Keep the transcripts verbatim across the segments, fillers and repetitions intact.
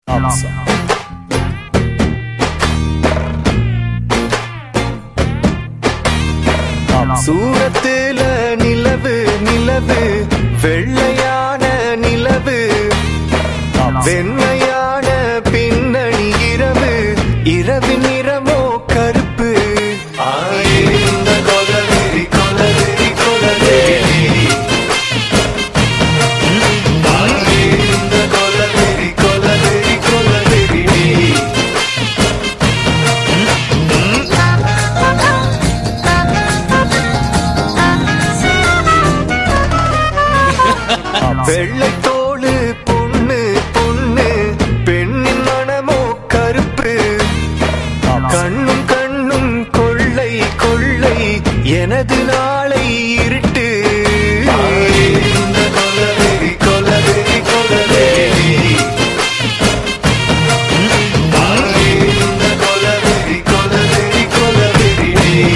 சூரத்துல நிலவு நிலவு வெள்ளையான நிலவு வெண்மையான பின்னணி இரவு இரவின் நிறமோ கருப்பு. இந்த கொலவெறி கொலவெறி கொலவெறி இந்த கொலவெறி கொலவெறி கொலவெறி வெள்ளைத்தோடு பொண்ணு பொண்ணு பெண்ணின் மனமோ கருப்பு. கண்ணும் கண்ணும் கொள்ளை கொள்ளை எனது நாளை இருட்டு. இந்த கொலவெறி கொலவெறி கொலவெறி இந்த கொலவெறி கொலவெறி கொலவெறி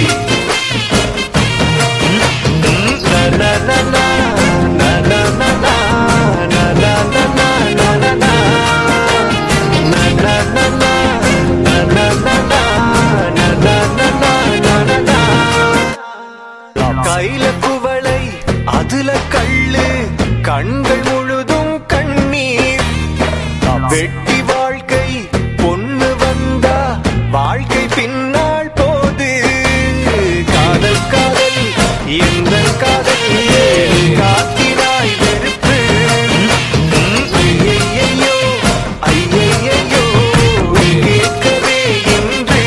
கையில குவளை அதுல கள்ளு கண்கள் முழுதும் கண்ணீர். வெட்டி வாழ்க்கை பொண்ணு வந்தா வாழ்க்கை பின்னால் போது. காதல் காதல் எந்த காதல் காத்தினாய் வெறுப்பு. ஐயையோ ஐயையோ கேட்கவே இன்று.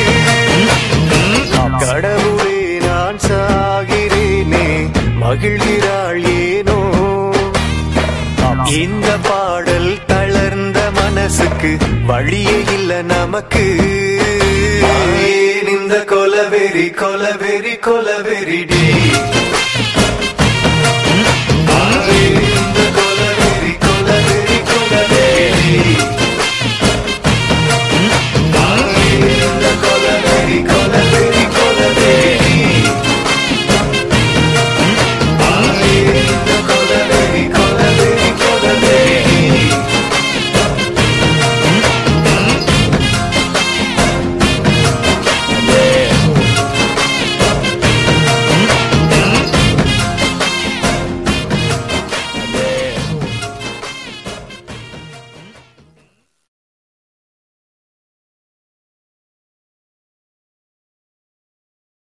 கடவுளே நான் சாகிறேனே மகிழ்கிறாள் ஏனோ. இந்த பாடல் தளர்ந்த மனசுக்கு வழியே இல்ல நமக்கு. ஏன் இந்த கொலவெறி கொலவெறி கொலவெறி டி